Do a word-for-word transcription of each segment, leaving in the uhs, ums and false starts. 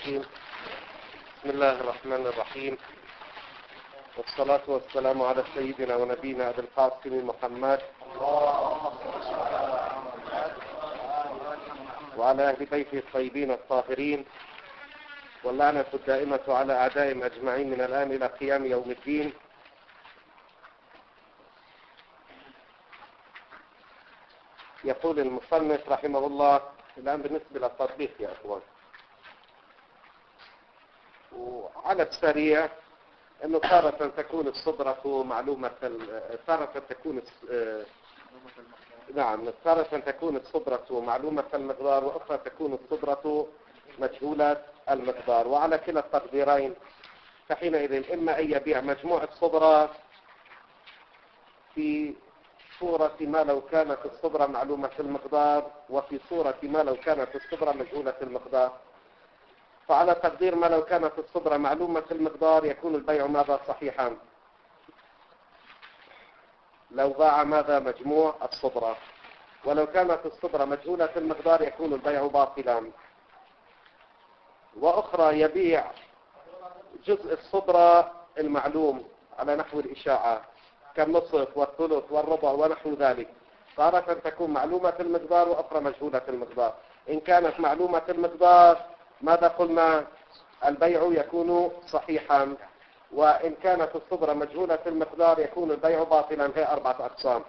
الرجيم. بسم الله الرحمن الرحيم، والصلاة والسلام على سيدنا ونبينا أبي القاسم محمد وعلى أهل بيته الطيبين الطاهرين، واللعنة الدائمة على أعدائهم أجمعين من الآن إلى قيام يوم الدين. يقول المصنف رحمه الله الآن بالنسبة للتطبيق يا أخوان، وعلى السريع أنه تارة تكون الصدرة معلومة، تارة تكون نعم تارة تكون الصدرة معلومة المقدار، وأخرى تكون الصدرة مجهولة المقدار، وعلى كلا التقديرين فحينئذ إما أن يبيع مجموع الصدرة في صورة ما لو كانت الصدرة معلومة المقدار، وفي صورة ما لو كانت الصدرة مجهولة المقدار. فعلى تقدير ما لو كانت الصدرة معلومة المقدار يكون البيع ماذا صحيحا؟ لو باع ماذا مجموع الصدرة، ولو كانت الصدرة مجهولة المقدار يكون البيع باطلا. وأخرى يبيع جزء الصدرة المعلوم على نحو الإشاعة كالنصف والثلث والربع ونحو ذلك، تارة تكون معلومة المقدار وأخرى مجهولة المقدار. إن كانت معلومة المقدار ماذا قلنا؟ البيع يكون صحيحا، وإن كانت الصدرة مجهولة المقدار يكون البيع باطلا. هي أربعة أقسام.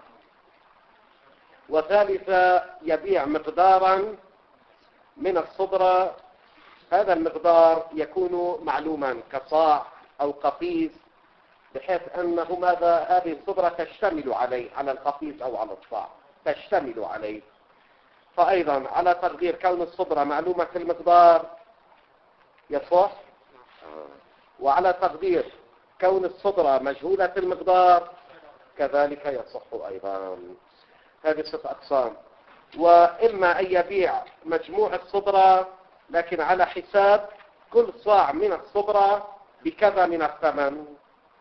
وثالثا يبيع مقدارا من الصدرة، هذا المقدار يكون معلوما كصاع أو قفيز، بحيث أنه ماذا هذه الصدرة تشتمل عليه، على القفيز أو على الصاع تشتمل عليه. فأيضا على تقدير كون الصدرة معلومة المقدار يصح، وعلى تقدير كون الصدرة مجهولة المقدار كذلك يصح أيضا. هذه ست أقسام. وإما أن يبيع مجموع الصدرة لكن على حساب كل صاع من الصدرة بكذا من الثمن،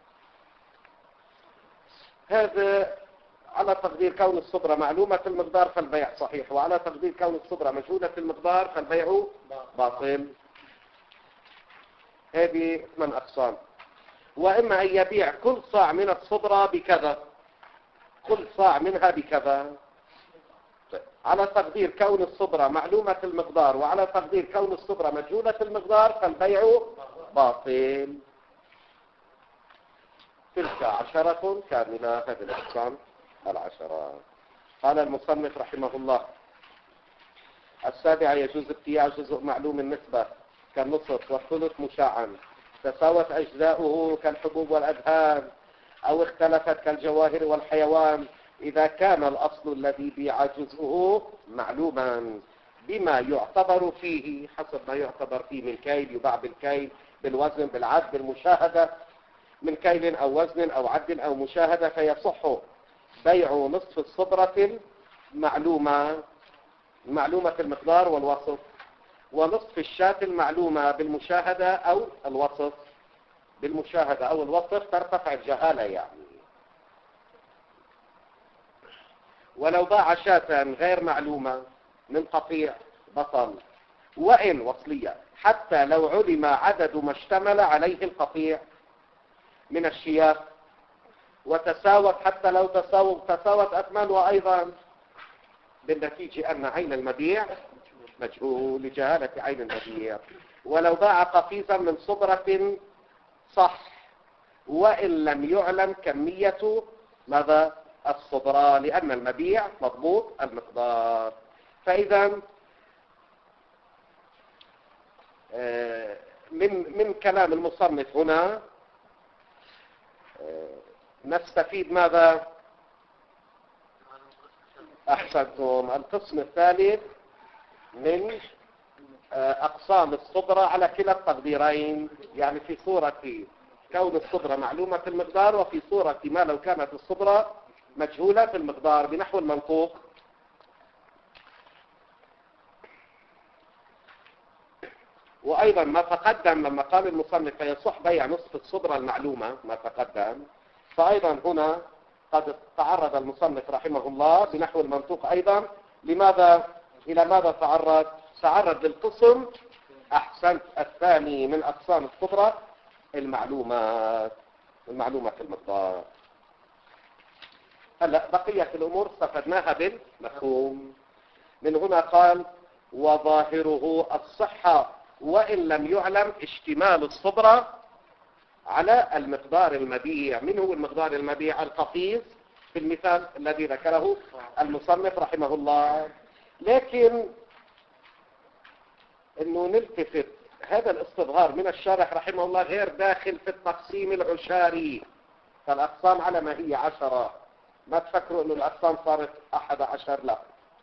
هذا على تقدير كون الصدرة معلومة المقدار فالبيع صحيح، وعلى تقدير كون الصدرة مجهولة المقدار فالبيع باطل. هذه ثمان أقسام. وإما أن يبيع كل صاع من الصدرة بكذا، كل صاع منها بكذا، على تقدير كون الصدرة معلومة المقدار وعلى تقدير كون الصدرة مجهولة المقدار فالبيع باطل. تلك عشرة كاملة. هذه الأقسام العشرة. قال المصنف رحمه الله: السابعة يجوز ابتياع جزء معلوم النسبة كالنصف والثلث مشاعا، تساوت أجزاؤه كالحبوب والأدهان، أو اختلفت كالجواهر والحيوان، إذا كان الأصل الذي بيع جزءه معلوما بما يعتبر فيه، حسب ما يعتبر فيه من كيل يباع بالكيل، بالوزن، بالعد، بالمشاهدة، من كيل أو وزن أو عد أو مشاهدة، فيصح بيع نصف الصدرة المعلومة معلومة المقدار والوصف، ونصف الشاة المعلومة بالمشاهدة أو الوصف. بالمشاهدة أو الوصف ترتفع الجهالة يعني. ولو باع شاة غير معلومة من قطيع بطل، وإن وصلية، حتى لو علم عدد ما اشتمل عليه القطيع من الشياه، وتساوت، حتى لو تساوت تساوت أثمانها أيضا، بالنتيجة أن عين المبيع مجهول لجهالة عين المبيع. ولو باع قفيزا من صدرة صح، وإن لم يعلم كمية ماذا الصدرة، لأن المبيع مضبوط المقدار. فإذا من من كلام المصنف هنا نستفيد ماذا؟ أحسنتم. القسم الثالث من أقسام الصدرة على كلا التقديرين، يعني في صورة كون الصدرة معلومة المقدار، وفي صورة ما لو كانت الصدرة مجهولة في المقدار بنحو المنطوق. وأيضا ما تقدم لما قال المصنف فيصح بيع نصف الصدرة المعلومة، ما تقدم، فأيضا هنا قد تعرض المصنف رحمه الله بنحو المنطوق أيضا. لماذا؟ إلى ماذا تعرض؟ تعرض للقسم أحسنت. الثاني من أقسام الصبرة المعلومات، المعلومة في المقدار. هلا بقية الأمور استفدناها بالمفهوم. من هنا قال وظاهره الصحة وإن لم يعلم اشتمال الصبرة على المقدار المبيع. من هو المقدار المبيع؟ القفيز في المثال الذي ذكره المصنف رحمه الله. لكن انه نلتفت، هذا الاستظهار من الشارح رحمه الله غير داخل في التقسيم العشاري، فالأقسام على ما هي عشرة، ما تفكروا انه الأقسام صارت أحد عشر، لا.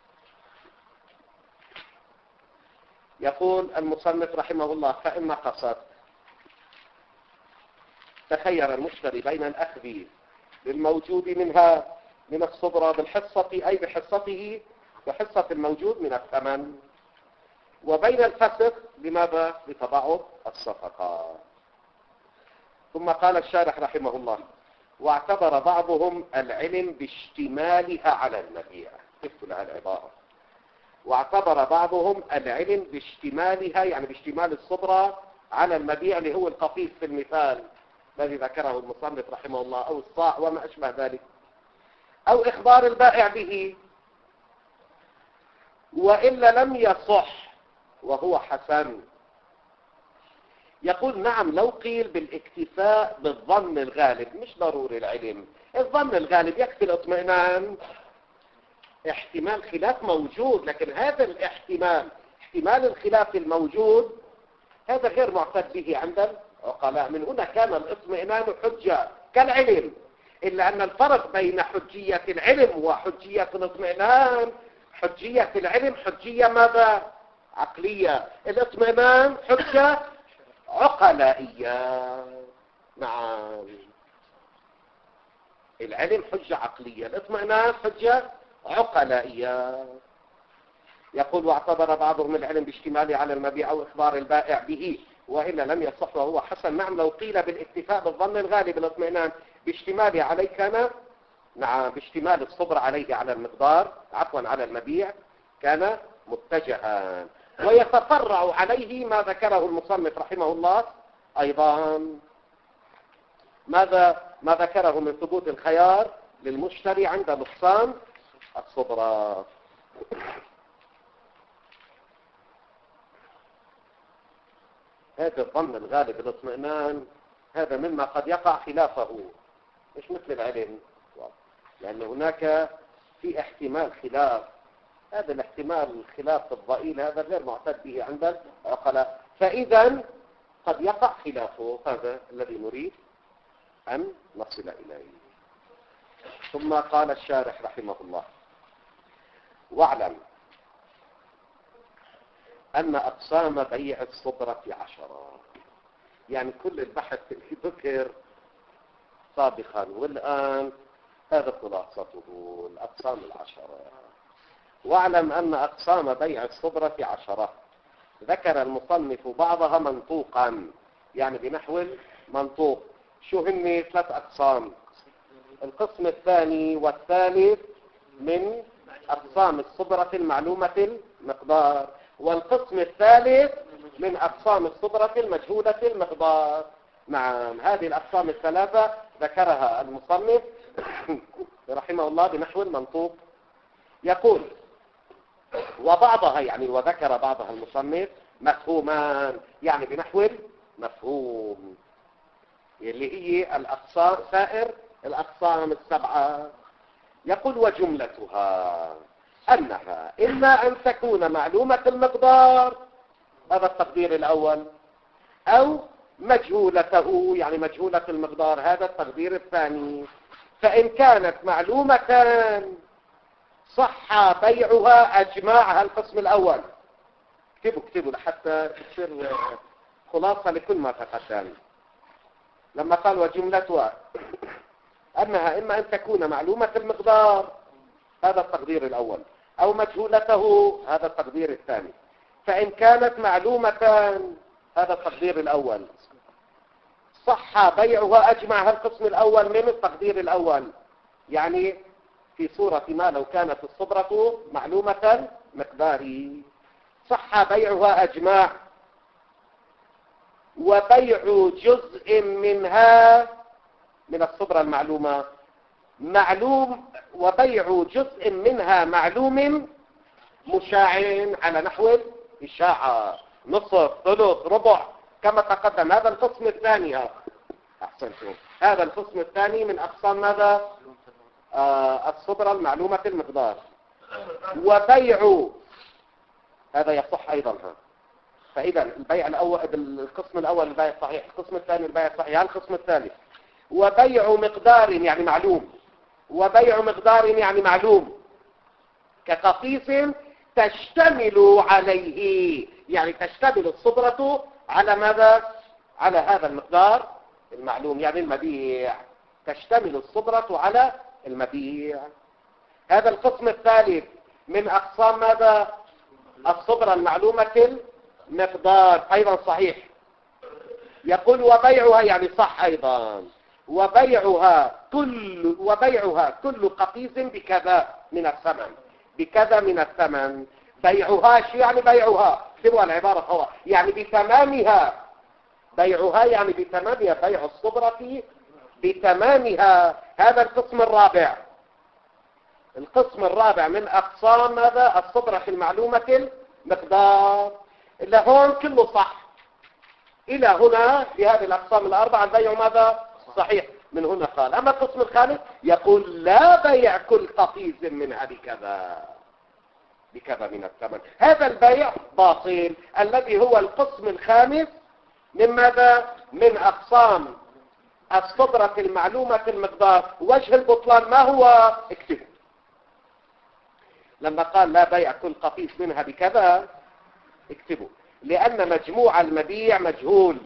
يقول المصنف رحمه الله فإن قصد تخير المشتري بين الأخذ بالموجود منها من الصبرة بالحصة أي بحصته بحصة الموجود من الثمن، وبين الفسخ بماذا؟ بتباعد الصفقة. ثم قال الشارح رحمه الله واعتبر بعضهم العلم باشتمالها على المبيع. كيف لها العبارة؟ واعتبر بعضهم العلم باشتمالها، يعني باشتمال الصبرة على المبيع اللي هو القفيز في المثال الذي ذكره المصنف رحمه الله، أو الصاع وما أشبه ذلك، أو إخبار البائع به، وإلا لم يصح وهو حسن. يقول نعم لو قيل بالاكتفاء بالظن الغالب، مش ضروري العلم، الظن الغالب يكفي الاطمئنان. احتمال خلاف موجود، لكن هذا الاحتمال احتمال الخلاف الموجود هذا غير معتد به عند العقلاء. من هنا كان الاطمئنان حجة كالعلم، إلا أن الفرق بين حجية العلم وحجية الاطمئنان، حجية العلم حجية ماذا؟ عقلية. الاطمئنان حجة عقلائية. نعم، العلم حجة عقلية، الاطمئنان حجة عقلائية. يقول واعتبر بعضهم العلم باشتماله على المبيع أو إخبار البائع به، وإلا لم يصح وهو حسن. نعم لو قيل بالاكتفاء بالظن الغالب الاطمئنان باشتماله عليه كان، نعم باشتمال الصبر عليه على المقدار، عفوا على المبيع، كان متجها. ويتفرع عليه ما ذكره المصنف رحمه الله أيضا، ماذا ما ذكره من ثبوت الخيار للمشتري عند نقصان الصبرة. هذا الظن الغالب الاطمئنان هذا مما قد يقع خلافه، مش مثل العلم، لأن هناك في احتمال خلاف. هذا الاحتمال الخلاف الضئيل هذا غير معتد به عند العقلاء، فإذا قد يقع خلافه. هذا الذي نريد أن نصل إليه. ثم قال الشارح رحمه الله واعلم أن أقسام بيع الصبرة عشرة. يعني كل البحث اللي ذكر سابقا والآن هذا خلاصته الأقسام العشرة. واعلم أن أقسام بيع الصبرة عشرة، ذكر المصنف بعضها منطوقا، يعني بنحو المنطوق. شو هن؟ ثلاث أقسام. القسم الثاني والثالث من أقسام الصبرة المعلومة المقدار، والقسم الثالث من أقسام الصبرة المجهولة المقدار. نعم، هذه الأقسام الثلاثة ذكرها المصنف رحمه الله بنحو المنطوق. يقول وبعضها، يعني وذكر بعضها المصنف مفهومان، يعني بنحو المفهوم، اللي هي الأقسام سائر الأقسام السبعة. يقول وجملتها أنها إما أن تكون معلومة المقدار، هذا التقدير الأول، أو مجهولته، يعني مجهولة المقدار، هذا التقدير الثاني. فإن كانت معلومة صح بيعها أجماعها القسم الأول. اكتبوا اكتبوا لحتى تصير خلاصة لكل ما تقدم. لما قال وجملتها أنها إما أن تكون معلومة المقدار، هذا التقدير الأول، أو مجهولته، هذا التقدير الثاني. فإن كانت معلومة، هذا التقدير الأول، صح بيعها أجمعها القسم الأول من التقدير الأول. يعني في صورة ما لو كانت الصبرة معلومة مقداري، صح بيعها أجمع وبيع جزء منها من الصبرة المعلومة معلوم، وبيع جزء منها معلوم مشاع على نحو الإشاعة، نصف ثلث ربع كما تقدم. هذا القسم الثاني. أحسنتم. هذا القسم الثاني من أقسام ماذا؟ آه الصبرة المعلومة المقدار. وبيع هذا يصح أيضا. ها. فإذا البيع الأول، القسم الأول البيع الصحيح، القسم الثاني البيع الصحيح، القسم الثالث وبيع مقدار يعني معلوم، وبيع مقدار يعني معلوم كقطيف تشتمل عليه، يعني تشتمل الصبرة على ماذا؟ على هذا المقدار المعلوم، يعني المبيع، تشتمل الصبرة على المبيع. هذا القسم الثالث من أقسام ماذا؟ الصبرة المعلومة المقدار، أيضا صحيح. يقول وبيعها يعني صح أيضا، وبيعها كل وبيعها كل قطيف بكذا من الثمن، بكذا من الثمن. بيعها شو يعني بيعها؟ سوى العبارة هو يعني بتمامها، بيعها يعني بتمامها، بيع الصبرة بتمامها. هذا القسم الرابع. القسم الرابع من أقسام هذا الصبرة في المعلومة المقدار. إلا هون كله صح، إلى هنا في هذه الأقسام الأربعة البيع ماذا؟ صحيح. من هنا قال. أما القسم الخامس يقول لا بيع كل قطيف منها بكذا، بكذا من الثمن. هذا البيع باطل، الذي هو القسم الخامس من ماذا؟ من أقسام الصبرة المعلومة المقدار. وجه البطلان ما هو؟ اكتبوا. لما قال لا بيع كل قطيف منها بكذا، اكتبوا لأن مجموع المبيع مجهول،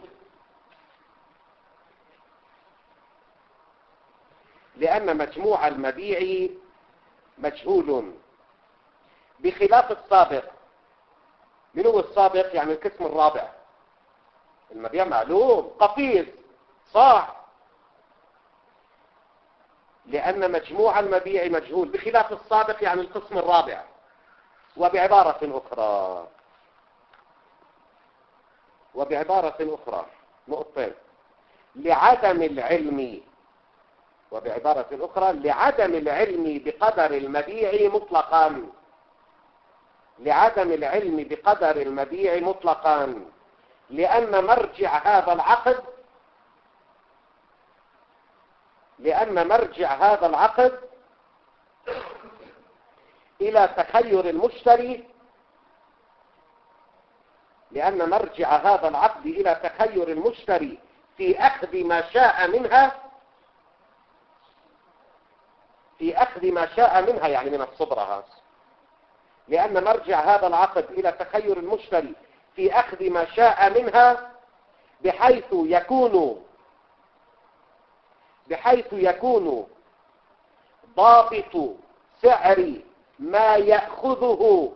لأن مجموع المبيع مجهول بخلاف السابق. من هو السابق؟ يعني القسم الرابع. المبيع معلوم، قفيز، صاع، لأن مجموع المبيع مجهول بخلاف السابق يعني القسم الرابع. وبعبارة أخرى وبعبارة أخرى نقطتين، لعدم العلم وبعبارة أخرى لعدم العلم بقدر المبيع مطلقا، لعدم العلم بقدر المبيع مطلقا، لأن مرجع هذا العقد لأن مرجع هذا العقد إلى تخير المشتري لأن مرجع هذا العقد إلى تخير المشتري في أخذ ما شاء منها في أخذ ما شاء منها يعني من الصبرة. لأن مرجع هذا العقد إلى تخير المشتري في أخذ ما شاء منها بحيث يكون بحيث يكون ضابط سعر ما يأخذه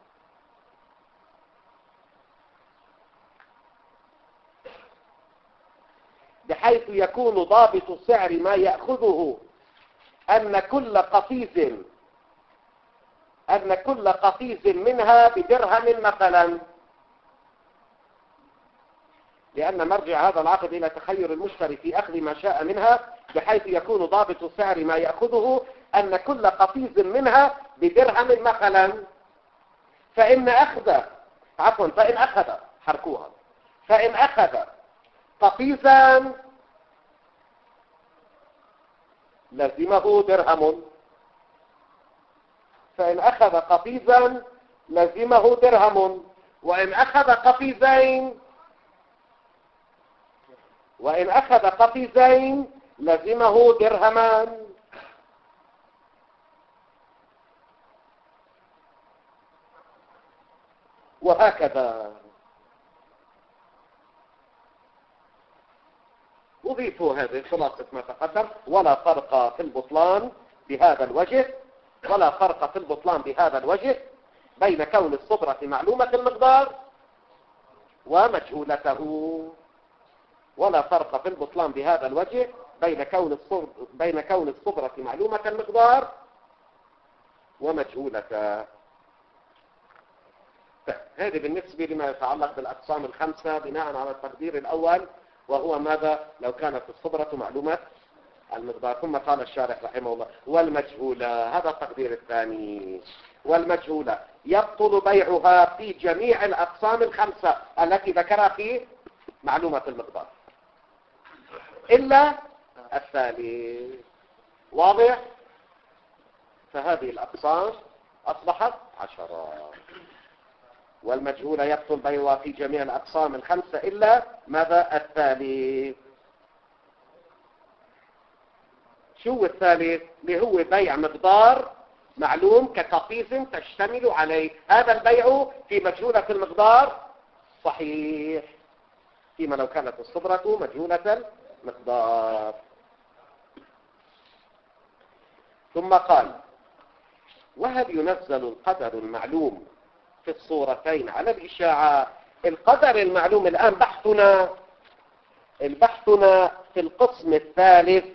بحيث يكون ضابط سعر ما يأخذه أن كل قطيف أن كل قطيف منها بدرهم مثلا. لأن مرجع هذا العقد إلى تخير المشتري في أخذ ما شاء منها بحيث يكون ضابط سعر ما يأخذه أن كل قطيف منها بدرهم مثلا. فإن أخذ عفوا فإن أخذ حركوها فإن أخذ قطيفا لزمه درهم فإن أخذ قطيفا لزمه درهم وإن أخذ قطيفين وإن أخذ قطيفين لزمه درهمان. وهكذا. أضيفوا هذه خلاصة ما تقدم. ولا فرق في البطلان بهذا الوجه ولا فرق في البطلان بهذا الوجه بين كون الصبرة معلومة المقدار ومجهولته. ولا فرق في البطلان بهذا الوجه بين كون الصبر بين كون الصبرة معلومة المقدار ومجهولته. هذه بالنسبة لما يتعلق بالأقسام الخمسة بناء على التقدير الأول، وهو ماذا؟ لو كانت الصبرة معلومة المقدار. ثم قال الشارح رحمه الله: والمجهولة، هذا التقدير الثاني. والمجهولة يبطل بيعها في جميع الأقسام الخمسة التي ذكرها في معلومة المقدار إلا الثالث. واضح؟ فهذه الأقسام أصبحت عشرة. والمجهولة يبطل بيعها في جميع الأقسام الخمسة إلا ماذا؟ الثالث. شو الثالث؟ اللي هو بيع مقدار معلوم كقفيز تشتمل عليه. هذا البيع في مجهولة المقدار صحيح، فيما لو كانت الصبرة مجهولة المقدار. ثم قال: وهل ينزل القدر المعلوم في الصورتين على الإشاعة؟ القدر المعلوم الآن بحثنا البحثنا في القسم الثالث.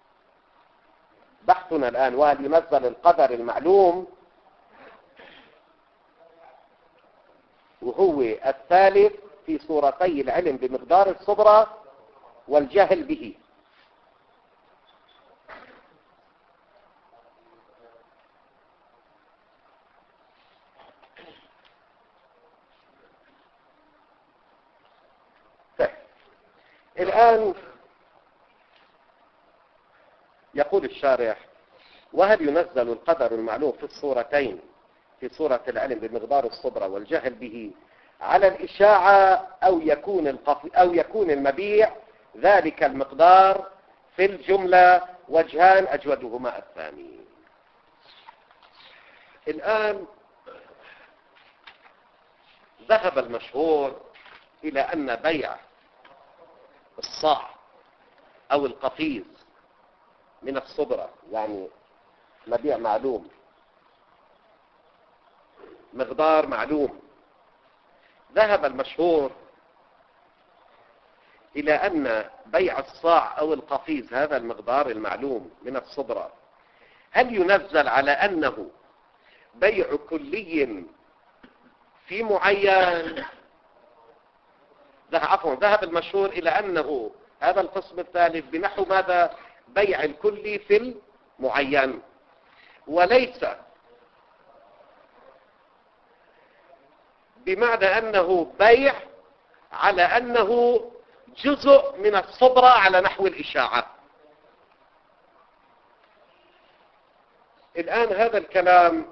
بحثنا الآن وهل ينزل القدر المعلوم، وهو الثالث في صورتي العلم بمقدار الصبرة والجهل به. الآن يقول الشارح: وهل ينزل القدر المعلوم في الصورتين في صورة العلم بمقدار الصبرة والجهل به على الإشاعة، أو يكون القف... أو يكون المبيع ذلك المقدار في الجملة؟ وجهان أجودهما الثاني. الآن ذهب المشهور إلى أن بيع الصاع أو القفيز من الصبرة، يعني مبيع معلوم مقدار معلوم، ذهب المشهور إلى أن بيع الصاع أو القفيز هذا المقدار المعلوم من الصبرة هل ينزل على أنه بيع كلي في معين؟ عفوا ذهب المشهور إلى أنه هذا القسم الثالث بنحو ماذا؟ بيع الكلي في المعين، وليس بمعنى أنه بيع على أنه جزء من الصبرة على نحو الإشاعة. الآن هذا الكلام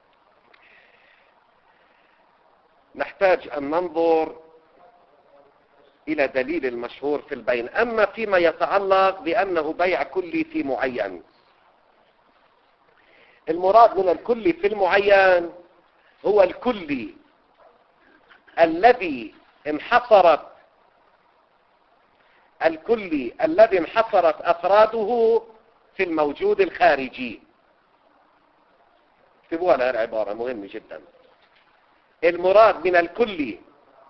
نحتاج أن ننظر إلى دليل المشهور في البين. أما فيما يتعلق بأنه بيع كلي في معين، المراد من الكلي في المعين هو الكلي الذي انحصرت الكلي الذي انحصرت أفراده في الموجود الخارجي. اكتبوها لها العبارة مهمة جدا. المراد من الكلي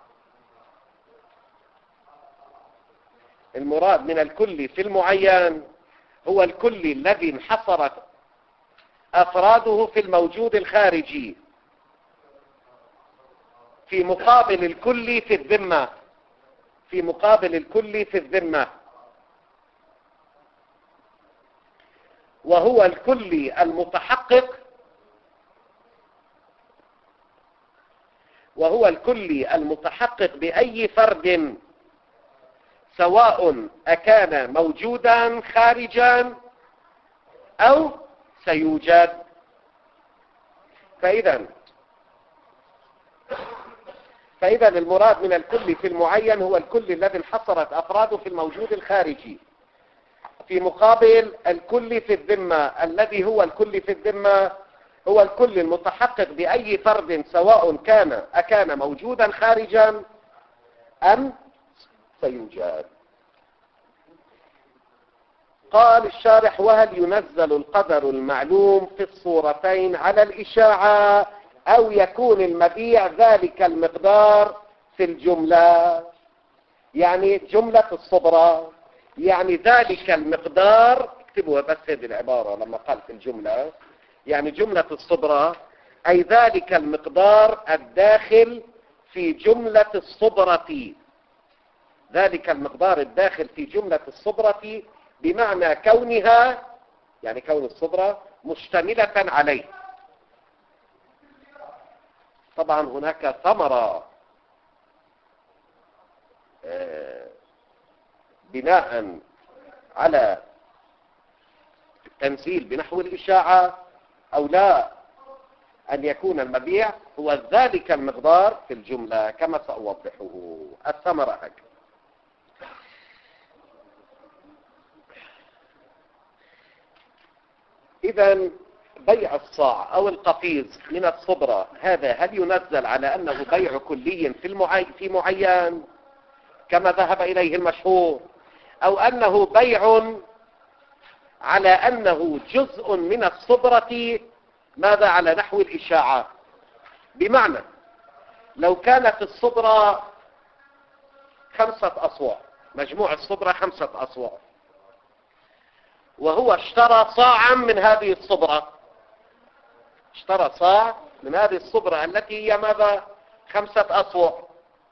المراد من الكلي في المعين هو الكلي الذي انحصرت أفراده في الموجود الخارجي في مقابل الكلي في الذمة في مقابل الكلي في الذمة وهو الكلي المتحقق وهو الكلي المتحقق بأي فرد، سواء أكان موجودا خارجا أو سيوجد. فإذا فإذا المراد من الكل في المعين هو الكل الذي انحصرت أفراده في الموجود الخارجي في مقابل الكل في الذمة الذي هو الكل في الذمة هو الكل المتحقق بأي فرد، سواء كان أكان موجودا خارجا أم سيوجد. قال الشارح: وهل ينزل القدر المعلوم في الصورتين على الإشاعة، أو يكون المبيع ذلك المقدار في الجملة؟ يعني جملة الصبرة، يعني ذلك المقدار. اكتبوها بس هذه العبارة لما قال في الجملة، يعني جملة الصبرة أي ذلك المقدار الداخل في جملة الصبرة. ذلك المقدار الداخل في جملة الصبرة بمعنى كونها، يعني كون الصبرة مشتملة عليه. طبعا هناك ثمرة بناء على التنزيل بنحو الإشاعة أو لا، أن يكون المبيع هو ذلك المقدار في الجملة كما سأوضحه. الثمرة هكذا. إذن بيع الصاع أو القفيز من الصبرة هذا هل ينزل على أنه بيع كلي في المعي في معين كما ذهب إليه المشهور، أو أنه بيع على أنه جزء من الصبرة ماذا على نحو الإشاعة؟ بمعنى لو كانت الصبرة خمسة أصواع، مجموع الصبرة خمسة أصواع، وهو اشترى صاعا من هذه الصبرة، اشترى صاع من هذه الصبرة التي هي ماذا؟ خمسة أصواع.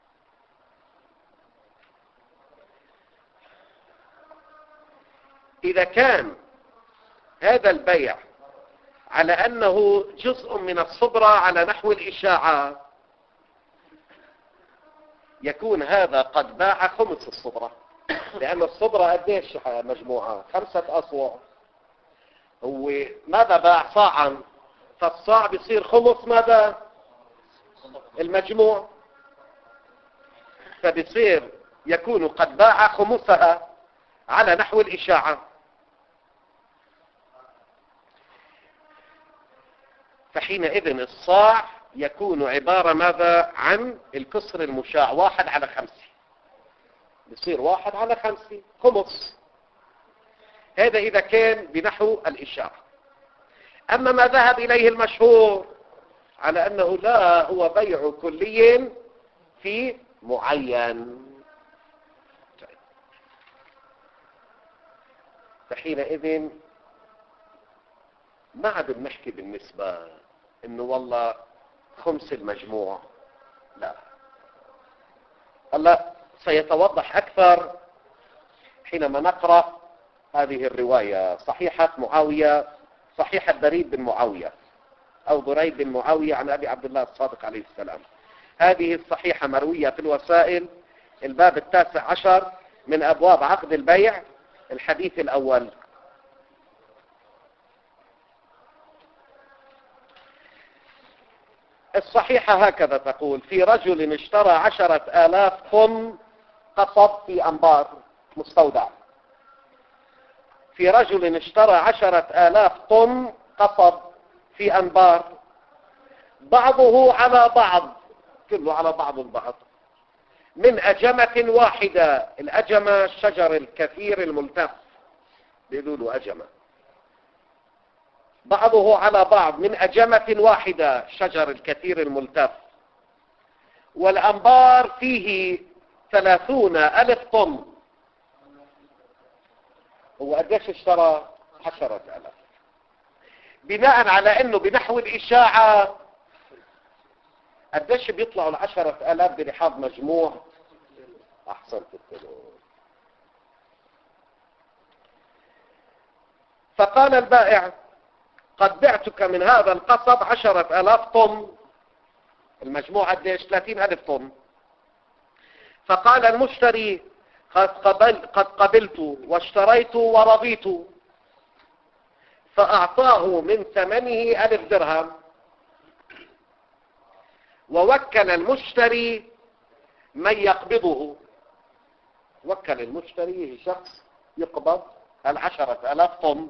إذا كان هذا البيع على أنه جزء من الصبرة على نحو الإشاعة، يكون هذا قد باع خمس الصبرة، لأن الصبرة قديش مجموعة؟ خمسة أصواع. هو ماذا باع؟ صاعا، فالصاع بيصير خمس ماذا؟ المجموع، فبيصير يكون قد باع خمسها على نحو الإشاعة. فحينئذ الصاع يكون عبارة ماذا؟ عن الكسر المشاع، واحد على خمسة، بيصير واحد على خمسة خمس. هذا إذا كان بنحو الإشاعة. أما ما ذهب إليه المشهور على أنه لا، هو بيع كلي في معين، فحينئذ ما عاد بنحكي بالنسبة انه والله خمس المجموع، لا. هلا سيتوضح اكثر حينما نقرأ هذه الرواية، صحيحة معاوية، صحيحة بريد بن معاوية او بريد بن معاوية عن ابي عبد الله الصادق عليه السلام. هذه الصحيحة مروية في الوسائل، الباب التاسع عشر من ابواب عقد البيع، الحديث الاول. الصحيحة هكذا تقول: في رجل اشترى عشرة آلاف طن قصب في أنبار مستودع. في رجل اشترى عشرة آلاف طن قصب في أنبار، بعضه على بعض، كله على بعض البعض، من أجمة واحدة. الأجمة الشجر الكثير الملتف، بيقولوا له أجمة. بعضه على بعض من أجمة واحدة، شجر الكثير الملتف. والأنبار فيه ثلاثون ألف طن. هو قديش اشترى؟ عشرة ألاف. بناء على أنه بنحو الإشاعة قديش بيطلعوا العشرة ألاف برحاب مجموع؟ أحسنت التلون. فقال البائع: قد بعتك من هذا القصب عشرة ألاف طن. المجموع قديش؟ ثلاثين ألف طن. فقال المشتري: قد, قبل قد قبلت واشتريت ورضيت. فأعطاه من ثمنه ألف درهم. ووكل المشتري من يقبضه. وكل المشتري شخص يقبض العشرة ألاف طن.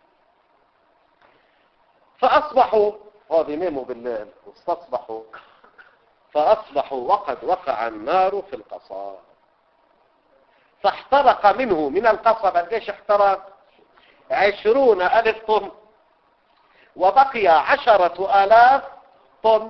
فأصبحوا، هذه ناموا بالليل واستصبحوا، فأصبحوا وقد وقع النار في القصب، فاحترق منه، من القصب قديش احترق؟ عشرون ألف طن، وبقي عشرة آلاف طن.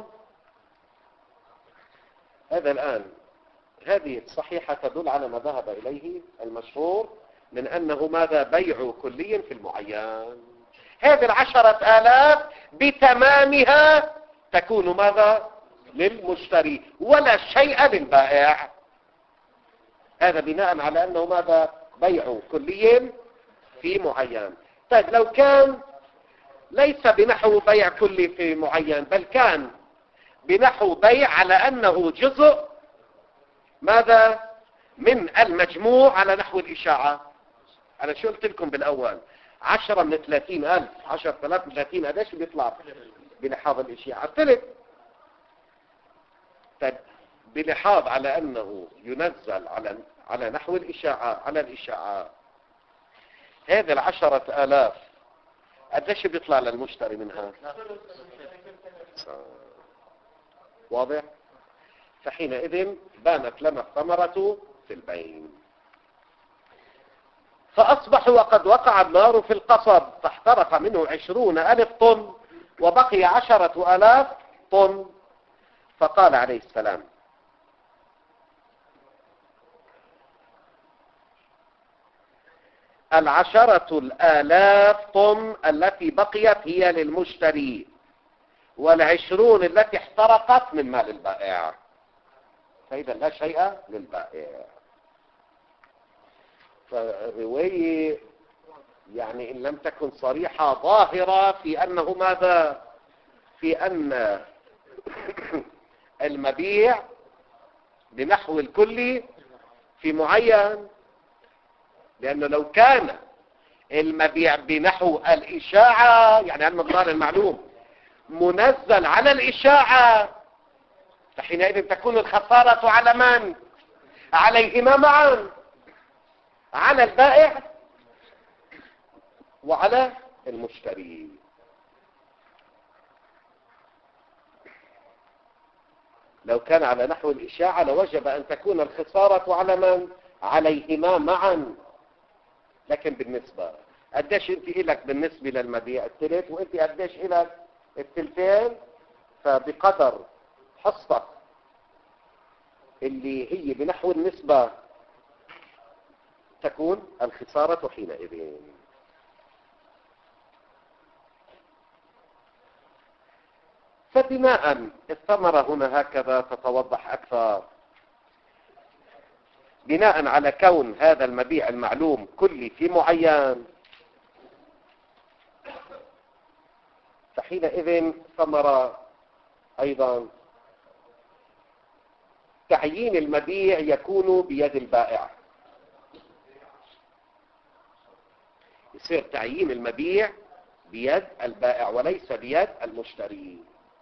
هذا الآن هذه الصحيحة تدل على ما ذهب إليه المشهور من أنه ماذا؟ بيع كلي في المعين. هذه العشرة آلاف بتمامها تكون ماذا؟ للمشتري ولا شيء للبائع. هذا بناء على أنه ماذا؟ بيع كلي في معين. طيب لو كان ليس بنحو بيع كلي في معين، بل كان بنحو بيع على أنه جزء ماذا؟ من المجموع على نحو الإشاعة. أنا شو قلت لكم بالأول؟ عشرة من ثلاثين ألف، عشر ثلاث من ثلاثين ألف، ايش بيطلع بلحاظ الإشاعة؟ ثلث. طيب بلحاظ على أنه ينزل على على نحو الإشاعة على الإشاعة، هذه العشرة آلاف قديش بيطلع للمشتري منها؟ واضح؟ فحينئذ بانت لنا الثمرة في البين. فأصبحوا وقد وقع النار في القصب فاحترق منه عشرون ألف طن وبقي عشرة آلاف طن. فقال عليه السلام: العشرة الآلاف طن التي بقيت هي للمشتري، والعشرون التي احترقت من مال البائع، فإذا لا شيء للبائع. فالرواية يعني إن لم تكن صريحة ظاهرة في أنه ماذا؟ في أن المبيع بنحو الكلي في معين، لأنه لو كان المبيع بنحو الإشاعة يعني المقدار المعلوم منزل على الإشاعة، فحينئذ تكون الخسارة على من؟ عليهما معا، على البائع وعلى المشتري. لو كان على نحو الإشاعة لوجب أن تكون الخسارة على من؟ عليهما معا. لكن بالنسبة قديش انت إلك بالنسبة للمبيع؟ الثلث، وانت قديش إلك؟ الثلثين. فبقدر حصتك اللي هي بنحو النسبة تكون الخسارة حينئذ. فبناء الثمرة هنا هكذا تتوضح أكثر، بناء على كون هذا المبيع المعلوم كلي في معين، فحينئذ ثمرة أيضا تعيين المبيع يكون بيد البائع. يصير تعيين المبيع بيد البائع وليس بيد المشتري.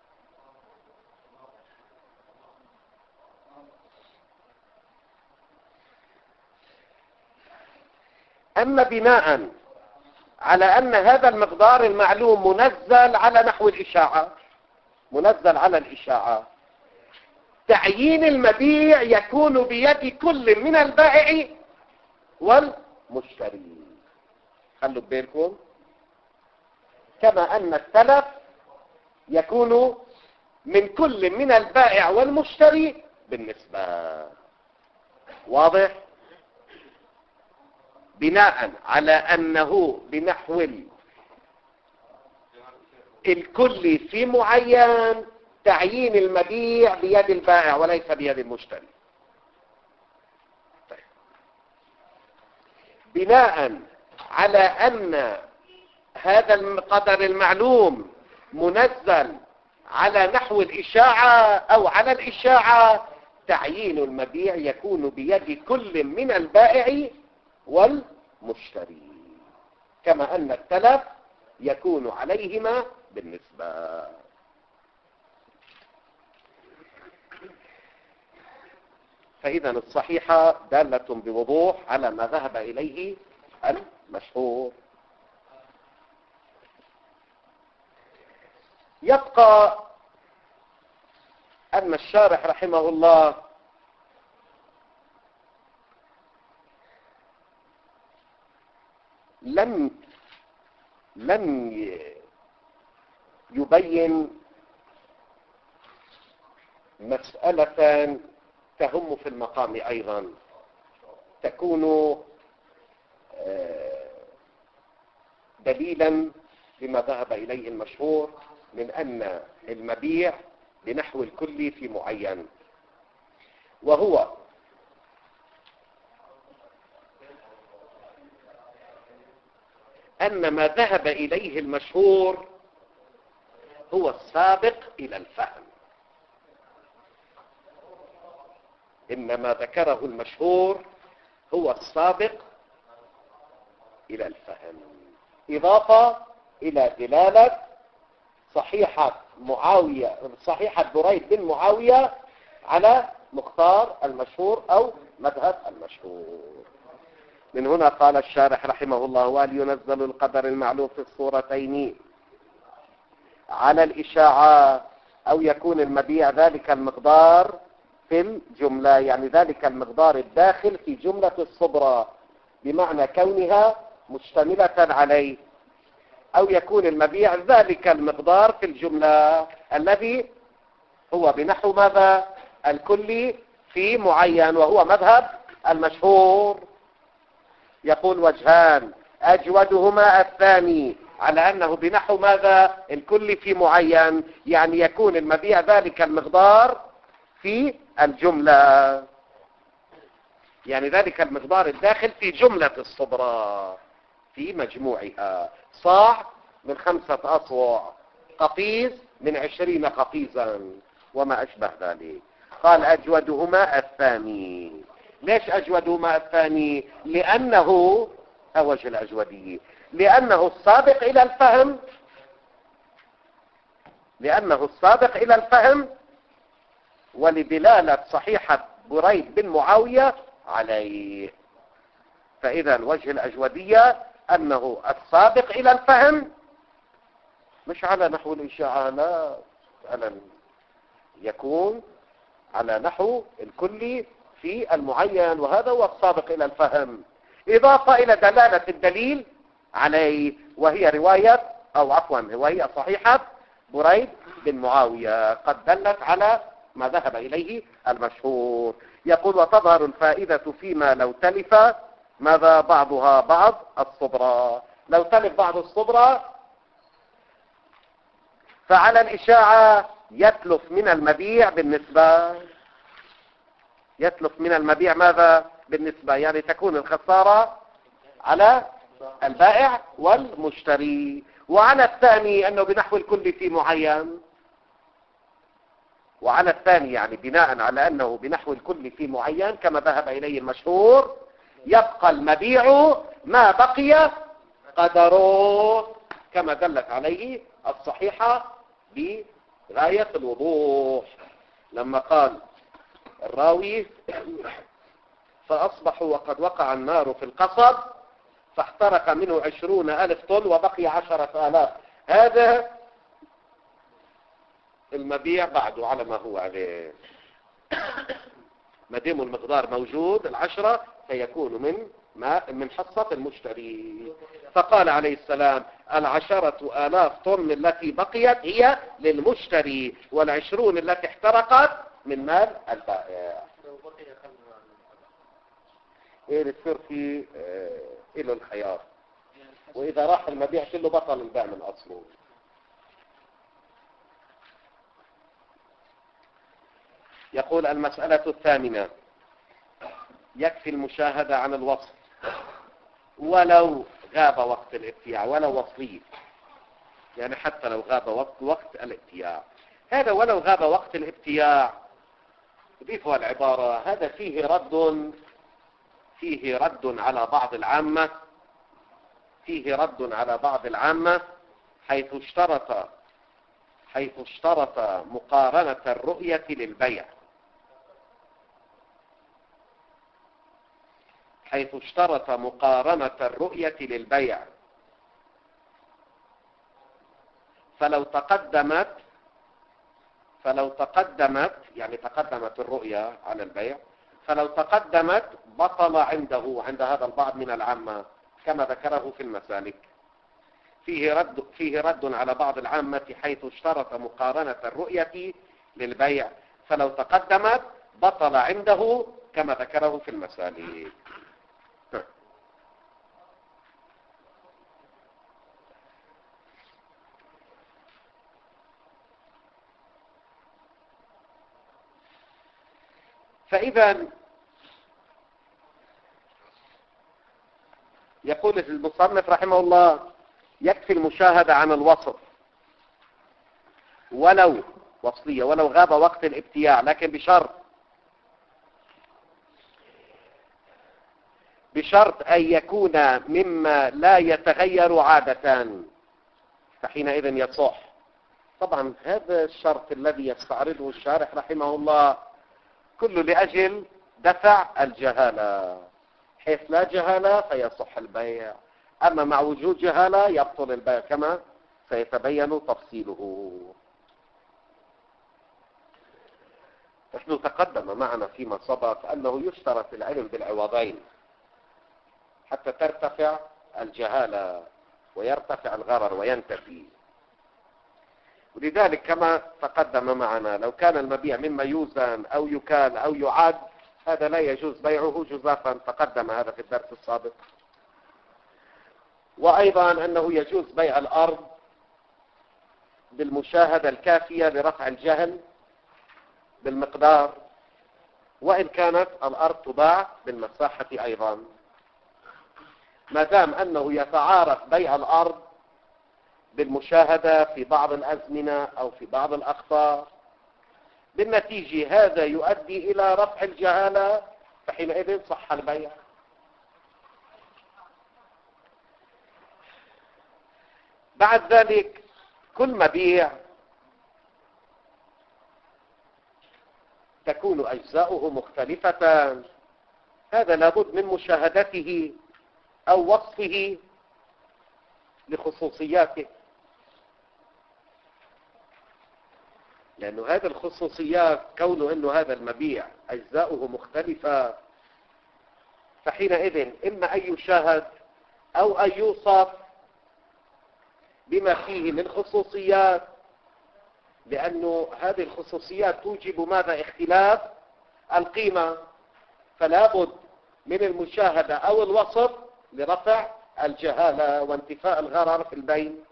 أما بناء على أن هذا المقدار المعلوم منزل على نحو الإشاعة، منزل على الإشاعة، تعيين المبيع يكون بيد كل من البائع والمشتري. خلوا بالكم، كما أن التلف يكون من كل من البائع والمشتري بالنسبة. واضح؟ بناء على أنه بنحو الكل في معين، تعيين المبيع بيد البائع وليس بيد المشتري. طيب. بناء على أن هذا القدر المعلوم منزل على نحو الإشاعة أو على الإشاعة، تعيين المبيع يكون بيد كل من البائع والمشتري، كما أن التلف يكون عليهما بالنسبة. فإذا الصحيحة دالة بوضوح على ما ذهب إليه المشهور. يبقى أن الشارح رحمه الله لم لم يبين مسألة تهم في المقام أيضا، تكون دليلا لما ذهب إليه المشهور من أن المبيع بنحو الكلي في معين، وهو أن ما ذهب إليه المشهور هو السابق إلى الفهم. إن ما ذكره المشهور هو السابق إلى الفهم، إضافة إلى دلالة صحيحة معاوية صحيحة بريد بن معاوية على مختار المشهور أو مذهب المشهور. من هنا قال الشارح رحمه الله: وهل ينزل القدر المعلوم في الصورتين على الإشاعة أو يكون المبيع ذلك المقدار في الجملة، يعني ذلك المقدار الداخل في جملة الصبرة بمعنى كونها مشتملة عليه، أو يكون المبيع ذلك المقدار في الجملة الذي هو بنحو ماذا؟ الكلي في معين، وهو مذهب المشهور. يقول: وجهان، أجودهما الثاني على أنه بنحو ماذا؟ الكلي في معين، يعني يكون المبيع ذلك المقدار في الجملة، يعني ذلك المقدار الداخل في جملة الصبرة في مجموعها. صاع من خمسة أصواع، قفيز من عشرين قفيزا، وما أشبه ذلك. قال: أجودهما الثاني. ليش أجودهما الثاني؟ لأنه وجه الأجودية، لأنه السابق إلى الفهم، لأنه السابق إلى الفهم ولدلالة صحيحة بريد بن معاوية عليه. فإذا وجه الأجودية أنه السابق إلى الفهم، مش على نحو الإشاعة، لا، فعلا يكون على نحو الكلي في المعين، وهذا هو السابق إلى الفهم، إضافة إلى دلالة الدليل عليه، وهي رواية أو عفوا وهي صحيحة بريد بن معاوية قد دلت على ما ذهب إليه المشهور. يقول: وتظهر الفائدة فيما لو تلف ماذا؟ بعضها بعض الصبرة. لو تلف بعض الصبرة فعلى الإشاعة يتلف من المبيع بالنسبة يتلف من المبيع ماذا؟ بالنسبة، يعني تكون الخسارة على البائع والمشتري. وعلى الثاني أنه بنحو الكل في معين، وعلى الثاني يعني بناء على أنه بنحو الكل في معين كما ذهب إليه المشهور، يبقى المبيع ما بقي قدره كما دلت عليه الصحيحة بغاية الوضوح، لما قال الراوي: فأصبحوا وقد وقع النار في القصب فاحترق منه عشرون ألف طن وبقي عشرة آلاف. هذا المبيع بعده على ما هو عليه، ما دام المقدار موجود العشرة فيكون من ما من حصة المشتري. فقال عليه السلام: العشرة آلاف طن التي بقيت هي للمشتري، والعشرون التي احترقت من مال البائع. ايه بتصير في اه له الخيار، واذا راح المبيع كله بطل البيع من اصله. يقول: المسألة الثامنة: يكفي المشاهدة عن الوصف ولو غاب وقت الابتياع، ولو وصلي، يعني حتى لو غاب وقت وقت الابتياع. هذا ولو غاب وقت الابتياع يضيفها العبارة: هذا فيه رد فيه رد على بعض العامة فيه رد على بعض العامة حيث اشترط حيث اشترط مقارنة الرؤية للبيع حيث اشترط مقارنة الرؤية للبيع فلو تقدمت فلو تقدمت يعني تقدمت الرؤية على البيع فلو تقدمت بطل عنده عند هذا البعض من العامة كما ذكره في المسالك. فيه رد فيه رد على بعض العامة حيث اشترط مقارنة الرؤية للبيع فلو تقدمت بطل عنده كما ذكره في المسالك. فإذا يقول المصنف رحمه الله يكفي المشاهدة عن الوصف ولو وصلية ولو غاب وقت الابتياع، لكن بشرط بشرط أن يكون مما لا يتغير عادة، فحينئذ يصح. طبعا هذا الشرط الذي يستعرضه الشارح رحمه الله كله لأجل دفع الجهالة، حيث لا جهالة فيصح البيع، أما مع وجود جهالة يبطل البيع كما سيتبين تفصيله. نحن تقدم معنا فيما سبق أنه يشترط العلم بالعوضين حتى ترتفع الجهالة ويرتفع الغرر وينتفي. ولذلك كما تقدم معنا لو كان المبيع مما يوزن أو يكال أو يعاد هذا لا يجوز بيعه جزافا، تقدم هذا في الدرس السابق. وأيضا أنه يجوز بيع الأرض بالمشاهدة الكافية لرفع الجهل بالمقدار، وإن كانت الأرض تباع بالمساحة أيضا، ما دام أنه يتعارف بيع الأرض بالمشاهدة في بعض الأزمنة أو في بعض الأخطار، بالنتيجة هذا يؤدي إلى رفع الجهالة، فحينئذ صح البيع. بعد ذلك كل مبيع تكون أجزاؤه مختلفة، هذا لابد من مشاهدته أو وصفه لخصوصياته، لأنه هذه الخصوصيات كونه أنه هذا المبيع أجزاؤه مختلفة، فحينئذ إما أن يشاهد أو أن يوصف بما فيه من خصوصيات، لأنه هذه الخصوصيات توجب ماذا؟ اختلاف القيمة، فلا بد من المشاهدة أو الوصف لرفع الجهالة وانتفاء الغرر في البين.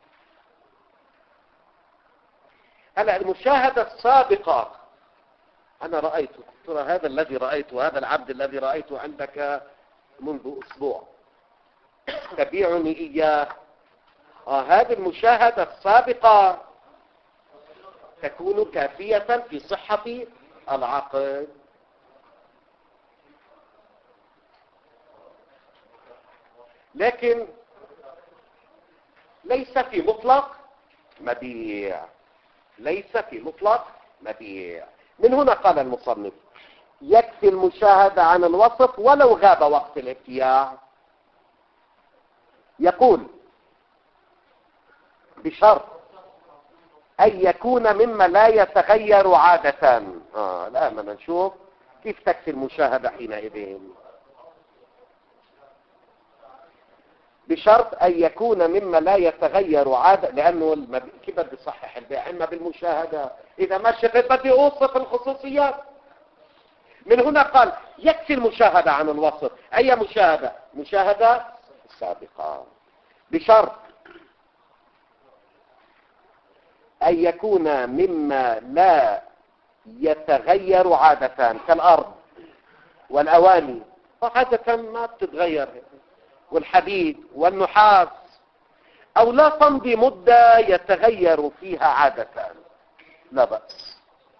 هلا المشاهدة السابقة أنا رأيته، ترى هذا الذي رأيته، هذا العبد الذي رأيته عندك منذ أسبوع تبيعني إياه، آه هذه المشاهدة السابقة تكون كافية في صحة العقد. لكن ليس في مطلق مبيع، ليس في مطلق مبيع. من هنا قال المصنف يكفي المشاهدة عن الوصف ولو غاب وقت الابتياع. يقول بشرط أن يكون مما لا يتغير عادة. آه الآن بدنا نشوف كيف تكفي المشاهدة حينئذ. بشرط أن يكون مما لا يتغير عادة، لأنه المب... كيف بدي صحح البيع؟ إما بالمشاهدة، إذا ما شغل بدي أوصف الخصوصيات. من هنا قال يكفي المشاهدة عن الوصف. أي مشاهدة؟ مشاهدة السابقة. بشرط أن يكون مما لا يتغير عادة كالأرض والأواني، فعادة ما بتتغير، والحديد والنحاس، أو لا تمضي مدة يتغير فيها عادة، لا بأس.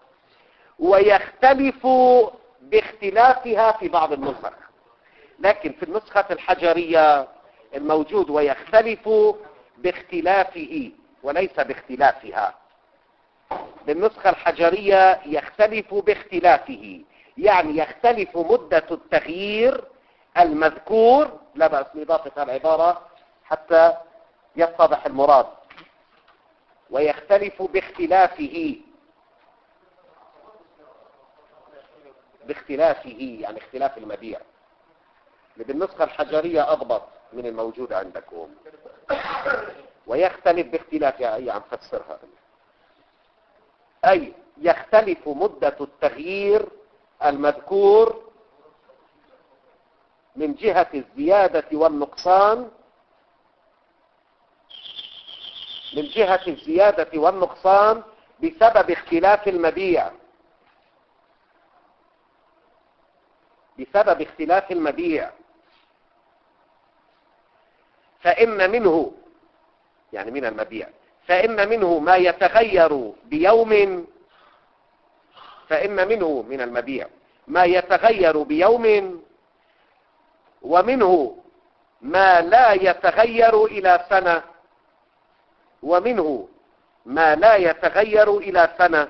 ويختلف باختلافها في بعض النسخ، لكن في النسخة الحجرية الموجود ويختلف باختلافه وليس باختلافها. بالنسخة الحجرية يختلف باختلافه، يعني يختلف مدة التغيير المذكور، لا بأس بإضافة العبارة حتى يتضح المراد. ويختلف باختلافه، باختلافه يعني اختلاف المبيع. بالنسخة الحجرية أضبط من الموجود عندكم. ويختلف باختلافها، أي عم فسرها، أي يختلف مدة التغيير المذكور من جهة الزيادة والنقصان، من جهة الزيادة والنقصان بسبب اختلاف المبيع، بسبب اختلاف المبيع، فإن منه يعني من المبيع فإن منه ما يتغير بيوم فإن منه من المبيع ما يتغير بيوم، ومنه ما لا يتغير إلى سنة ومنه ما لا يتغير إلى سنة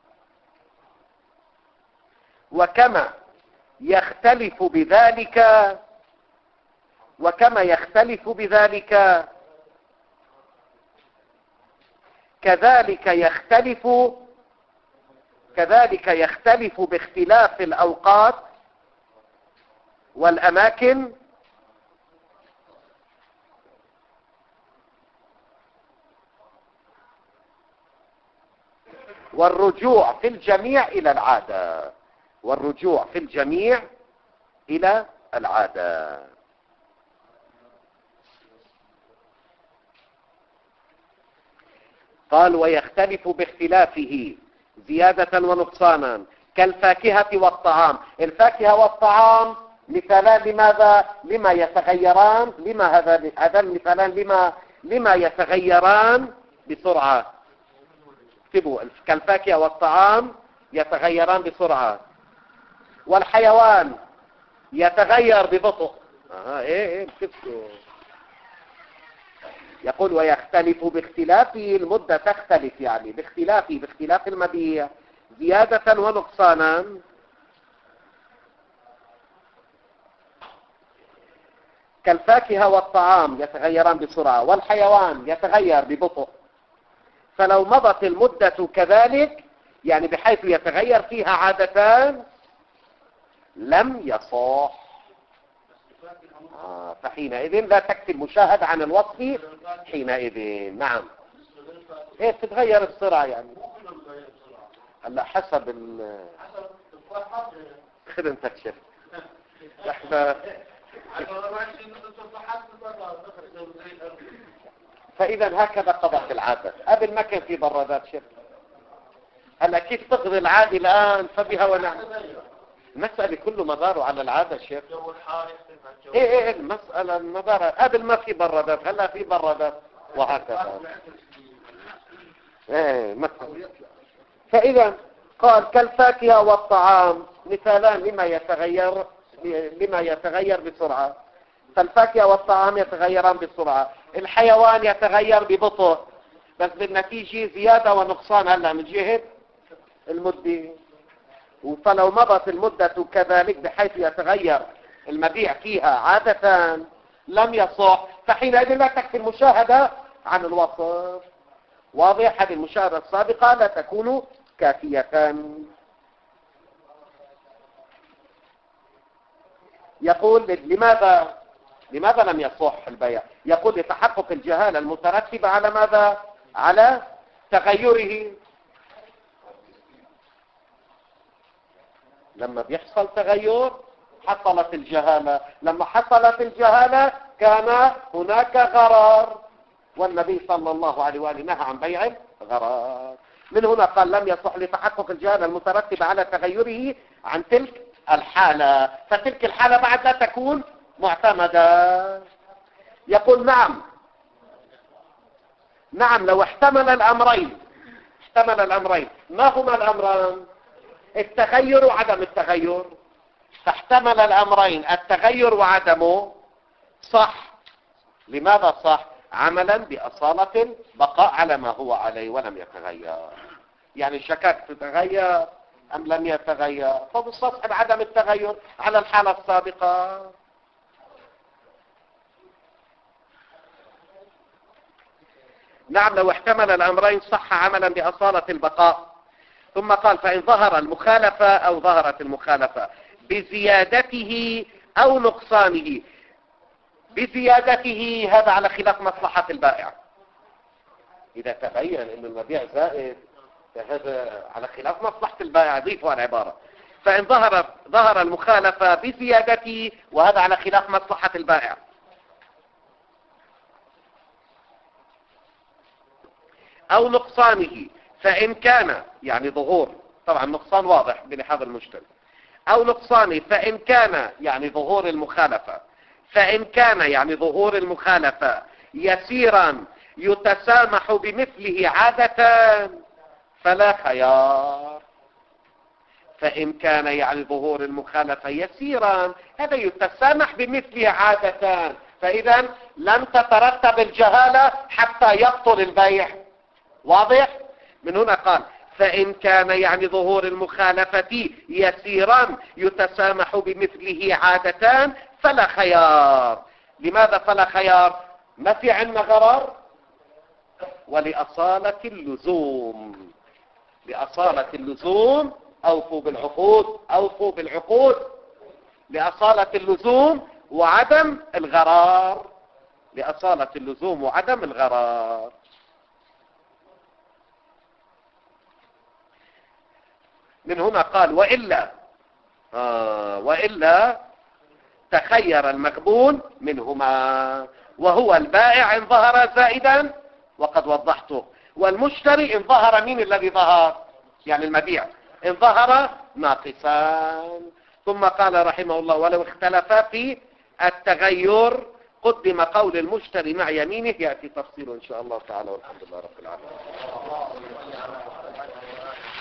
وكما يختلف بذلك وكما يختلف بذلك كذلك يختلف كذلك يختلف باختلاف الأوقات والأماكن والرجوع في الجميع إلى العادة والرجوع في الجميع إلى العادة. قال ويختلف باختلافه زيادة ونقصانا كالفاكهة والطعام. الفاكهة والطعام مثالان لماذا؟ لما يتغيران لما هذا هذا المثالان لما لما يتغيران بسرعة. اكتبوا كالفاكهة والطعام يتغيران بسرعة، والحيوان يتغير ببطء. اه ايه ايه بتكتبوا. يقول ويختلف باختلافه، المدة تختلف يعني باختلافه باختلاف المبيع زيادة ونقصانا كالفاكهة والطعام يتغيران بسرعة، والحيوان يتغير ببطء. فلو مضت المدة كذلك يعني بحيث يتغير فيها عادتان لم يصح. آه فحينئذ لا تكفي المشاهد عن الوصف حينئذ. نعم ايه بتتغير بسرعة يعني هلا حسب ال خد انت تشوف احنا فاذا هكذا قضت العادة. قبل ما كان في برادات شف، هلا كيف تقضي العادة الان؟ فبها ونعم. المسألة كله مداره على العادة شيخ. ايه ايه المسألة مدارها قبل ما في برادات، هلا في برادات وهكذا. ايه مثلا فاذا قال كالفاكهة والطعام مثالان لما يتغير لما يتغير بسرعة. فالفاكهة والطعام يتغيران بسرعة، الحيوان يتغير ببطء، بس بالنتيجة زيادة ونقصان هلا من جهة المدة. فلو مضت المدة كذلك بحيث يتغير المبيع فيها عادة لم يصح، فحينئذ لا تكفي المشاهدة عن الوصف. واضح؟ هذه المشاهدة السابقة لا تكون كافية. يقول لماذا لماذا لم يصح البيع؟ يقول لتحقق الجهالة المترتبة على ماذا؟ على تغيره. لما بيحصل تغير حصلت الجهالة، لما حصلت الجهالة كان هناك غرار، والنبي صلى الله عليه وآله نهى عن بيع الغرار. من هنا قال لم يصح لتحقق الجهالة المترتبة على تغيره عن تلك الحالة، فتلك الحالة بعد لا تكون معتمدة. يقول نعم نعم لو احتمل الأمرين احتمل الأمرين ما هما الأمران؟ التغير وعدم التغير. فاحتمل الأمرين التغير وعدمه صح. لماذا صح؟ عملا بأصالة البقاء على ما هو عليه ولم يتغير. يعني الشكاك تتغير أم لم يتغير، فبالصح عدم التغير على الحالة السابقة. نعم لو احتمل الأمرين صح عملا بأصالة البقاء. ثم قال فإن ظهر المخالفة أو ظهرت المخالفة بزيادته أو نقصانه. بزيادته هذا على خلاف مصلحة البائع. إذا تبين أن المبيع زائد فهذا على خلاف مصلحة البائع. ضيفوا العبارة فإن ظهر ظهر المخالفة بزيادته وهذا على خلاف مصلحة البائع. أو نقصانه فإن كان يعني ظهور، طبعا نقصان واضح بلحاظ المشتري. أو نقصانه، فإن كان يعني ظهور المخالفة فإن كان يعني ظهور المخالفة يسيرا يتسامح بمثله عادة فلا خيار. فإن كان يعني ظهور المخالفة يسيرا، هذا يتسامح بمثله عادة، فإذا لن تترتب الجهالة حتى يبطل البيع. واضح؟ من هنا قال فإن كان يعني ظهور المخالفة يسيرا يتسامح بمثله عادتان فلا خيار. لماذا فلا خيار؟ ما في عندنا غرر، ولأصالة اللزوم. لأصالة اللزوم أوفوا بالعقود، أوفوا بالعقود لأصالة اللزوم وعدم الغرار. لأصالة اللزوم وعدم الغرار. من هنا قال وإلا آه وإلا تخير المقبول منهما، وهو البائع إن ظهر زائدا وقد وضحته، والمشتري إن ظهر. مين الذي ظهر؟ يعني المبيع إن ظهر ناقصان. ثم قال رحمه الله ولو اختلفا في التغير قدم قول المشتري مع يمينه. يأتي تفصيله إن شاء الله تعالى، والحمد لله رب العالمين.